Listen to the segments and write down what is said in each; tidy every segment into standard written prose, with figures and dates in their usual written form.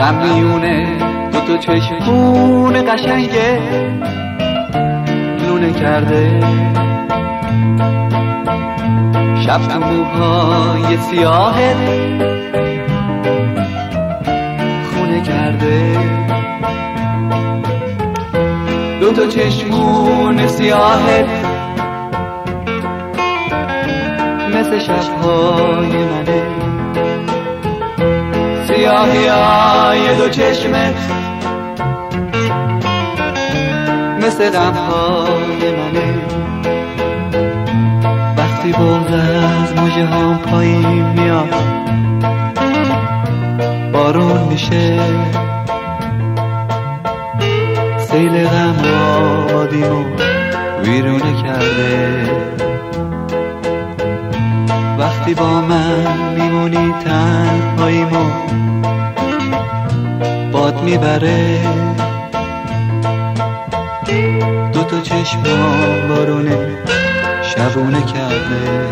غم میونه دو چشمون قشنگه لونه کرده، شب تو موهای سیاهت خونه کرده. دو چشمون سیاهت مثل شبهای منه، سیاهی های دو چشمت مثل غمهای منه. وقتی بغض از مژه هام پایین میاد بارون میشه، سیل غم آبادیمو ویرونه کرده. وقتی با من میمونی تنهاییمو باد میبره، دو چشمام بارونه شبونه کرده.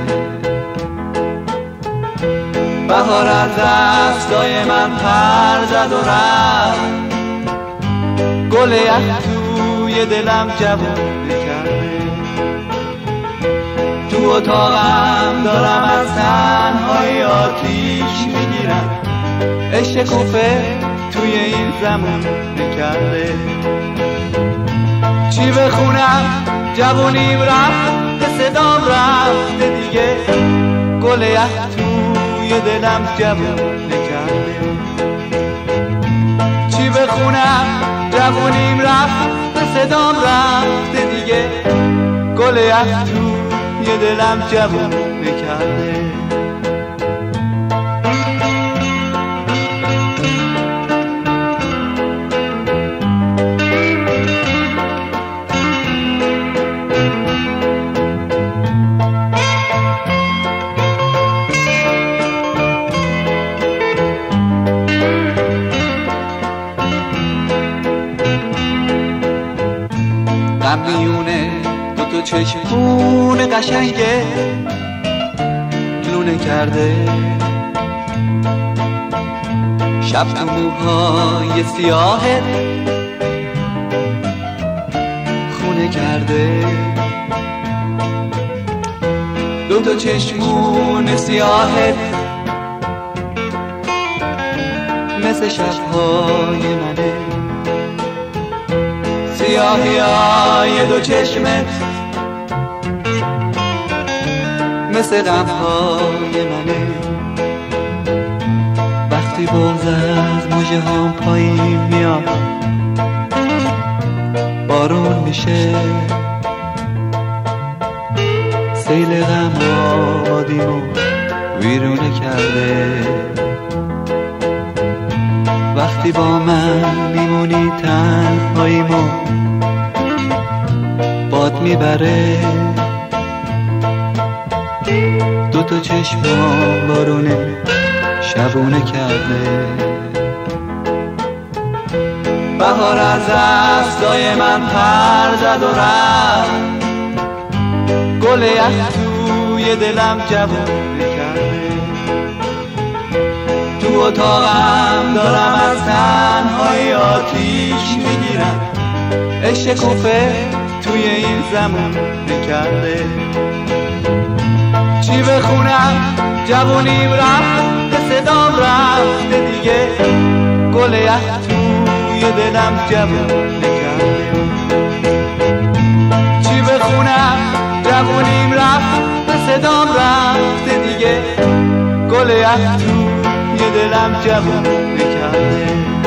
بهار از دستای من پر زد و رفت، گل یخ توی دلم جوونه کرده. تو اتاقم دارم از تنهایی آتیش میگیرم، عشق کوفه توی این زمان نکرده. چی بخونم جوونیم رفت، صدام رفته دیگه، گل یخ توی دلم جوونه کرده. چی بخونم جوونیم رفت، صدام رفته دیگه، گل یخ توی دلم جوونه کرده. غم میونه دو چشمون قشنگه لونه کرده، شب تو موهای سیاهت خونه کرده. دو چشمون سیاهت مثل شبهای منه، سیاهی های دو چشمت مثل غمهای منه. وقتی بغض از مژه هام پایین میاد بارون میشه، سیل غم آبادیمو ویرونه کرده. وقتی با من میمونی تنهاییمو باد میبره، دو چشمام بارونه شبونه کرده. بهار از دستای من پر زد و رفت، گل یخ توی دلم جوونه کرده. تو اتاقم دارم از تنهایی آتیش میگیرم، عشق کوفه توی این زمان نکرده. چی بخونم جوونیم رفت، صدام رفته دیگه، گل یخ توی دلم جوونه کرده. چی بخونم جوونیم رفت، صدام رفته دیگه، گل یخ توی دلم جوونه کرده.